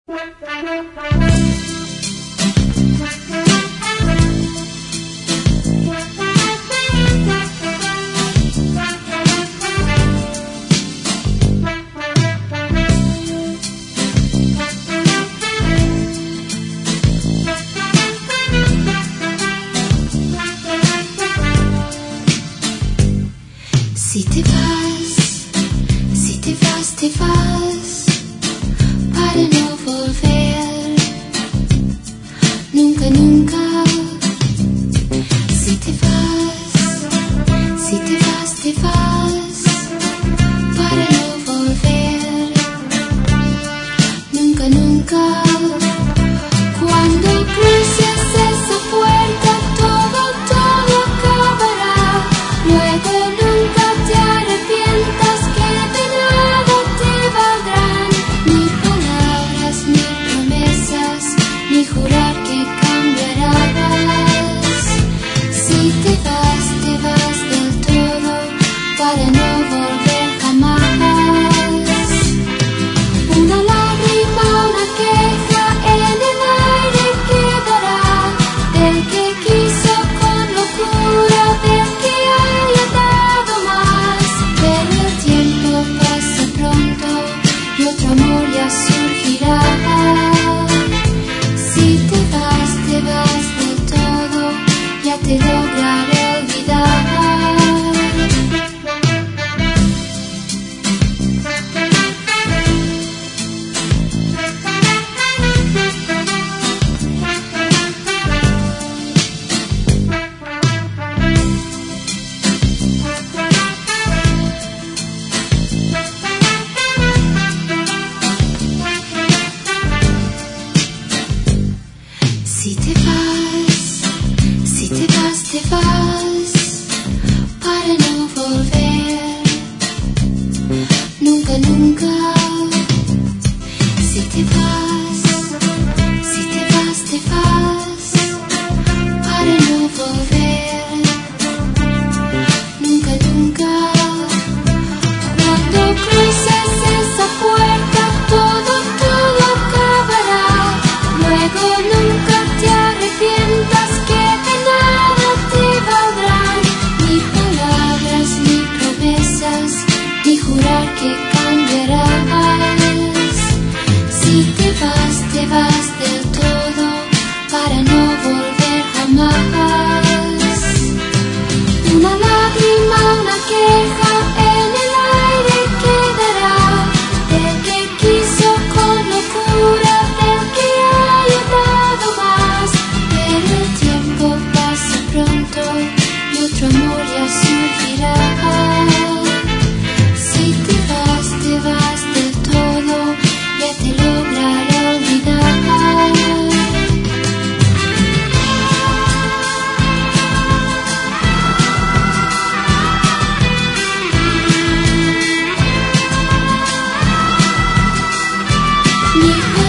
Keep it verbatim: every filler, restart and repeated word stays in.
Si te vas, si te vas, te vas, para no volver, nunca, nunca. Si te vas, si te vas, te vas, para no volver, nunca, nunca. Cuando cruces esa puerta, todo, todo acabará. Luego nunca te arrepientas, que de nada te valdrán ni palabras, ni promesas, ni jurar que cambiarás. Si te vas, te vas del todo, para no volver jamás. Una lágrima, una queja en el aire quedará, del que quiso con locura, del que haya dado más. Pero el tiempo pasa pronto y otro amor ya surgirá. Si te vas, te vas del todo, ya te lograré olvidar. Si te vas, si te vas, te vas, para no volver, nunca, nunca. Si te vas, si te vas, te vas, para no volver, nunca, nunca. Cuando cruces esa puerta, todo, todo acabará. Luego nunca te arrepientas, que de nada te valdrán ni palabras, ni promesas, ni jurar que cambiarás. Si te vas, te vas del todo, para no volver jamás. Una lágrima, una queja en el aire quedará, del que quiso con locura, del que haya dado más. Pero el tiempo pasa pronto y otro amor ya surgirá. Si te vas, te vas del todo, ya te lograré olvidar. Mi